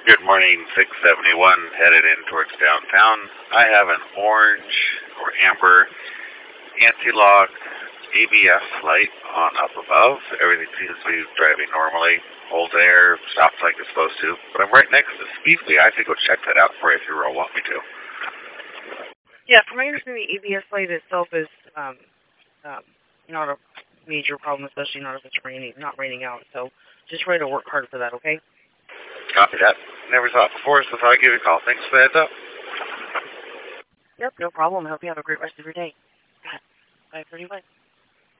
Good morning, 671, headed in towards downtown. I have an orange or amber anti-lock ABS light on up above. Everything seems to be driving normally. Holds air, stops like it's supposed to. But I'm right next to Speedly. I could go check that out for you if you really want me to. Yeah, from my understanding, the ABS light itself is not a major problem, especially not if it's not raining out. So just try to work hard for that, okay? Copy that. Never saw it before, so thought I'd give you a call. Thanks for the heads up. Yep, no problem. I hope you have a great rest of your day. Bye, everybody.